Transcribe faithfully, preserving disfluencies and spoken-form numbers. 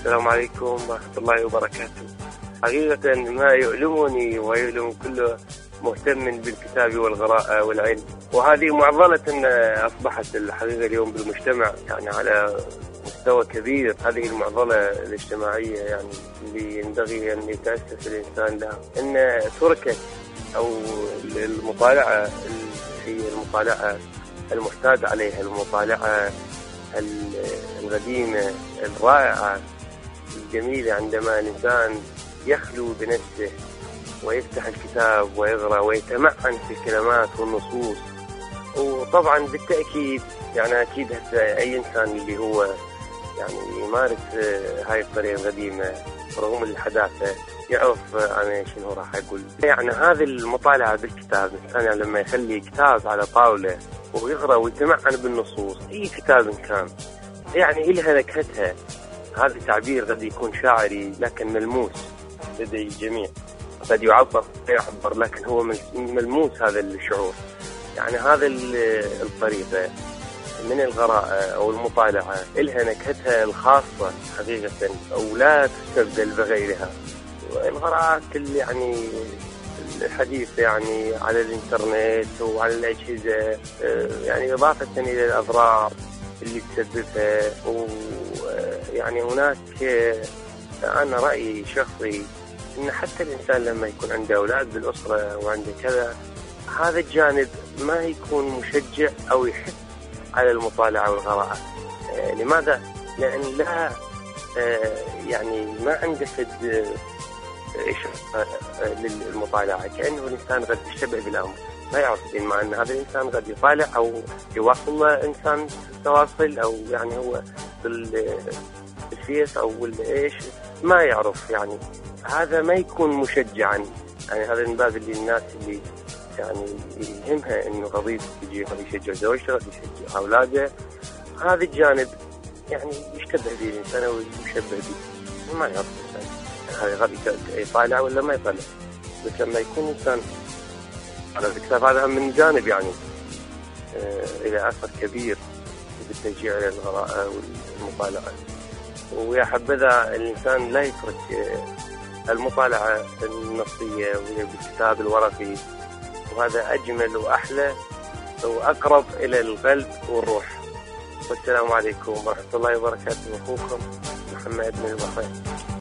السلام عليكم ورحمة الله وبركاته. حقيقة ما يؤلمني ويؤلم كل مهتم بالكتاب والقراءة والعلم، وهذه معضلة أصبحت الحقيقة اليوم بالمجتمع يعني على مستوى كبير. هذه المعضلة الاجتماعية يعني اللي ينبغي أن يتأسف الإنسان لها، أن تركت أو المطالعة هي المطالعة المعتاد عليها، المطالعة القديمة الرائعة الجميلة، عندما الإنسان يخلو بنفسه ويفتح الكتاب ويقرأ ويتمعن في الكلمات والنصوص. وطبعا بالتأكيد يعني أكيد أي إنسان اللي هو يعني يمارس هاي الطريقة القديمة رغم الحداثة يعرف أنا شنو راح أقول. يعني هذه المطالعة بالكتاب، الإنسان يعني لما يخلي كتاب على طاولة ويقرأ ويتمعن بالنصوص أي كتاب كان يعني إلها نكهتها. هذا التعبير قد يكون شاعري لكن ملموس لدى الجميع، قد يعبر يعبر لكن هو ملموس هذا الشعور. يعني هذا الطريقة من القراءة أو المطالعة إلها نكهتها الخاصة حقيقة، أو لا تستبدل بغيرها. القراءات اللي يعني الحديث يعني على الإنترنت وعلى الأجهزة يعني إضافة إلى الأضرار اللي تسببها، ويعني هناك أنا رأيي شخصي إن حتى الإنسان لما يكون عنده أولاد بالأسرة وعنده كذا، هذا الجانب ما يكون مشجع أو يحث على المطالعة والقراءة. لماذا؟ لأن لا يعني ما عنده فد إشراف للمطالعة، كأنه الإنسان قد يشتبه بالأمر ما يعرف، مع أن هذا الإنسان قد يطالع أو يواصل له إنسان تواصل أو يعني هو بالفيس أو إيش ما يعرف. يعني هذا ما يكون مشجعا. يعني هذا من باب اللي الناس اللي يعني يهمها إنه قضية يجي قد يشجع زوجته قد يشجع أولاده، هذا الجانب يعني يشتبه به الإنسان أو يشبه به ما يعرف الإنسان هذا قد يطالع ولا ما يطالع. بس لما يكون إنسان على الكتاب هذا من جانب يعني آه إلى أثر كبير بالتشجيع على القراءة والمطالعة. ويا حبذا الإنسان لا يترك آه المطالعة النصية والكتاب الورقي، وهذا أجمل وأحلى وأقرب إلى القلب والروح. والسلام عليكم ورحمة الله وبركاته. أخوكم محمد بن البحرين.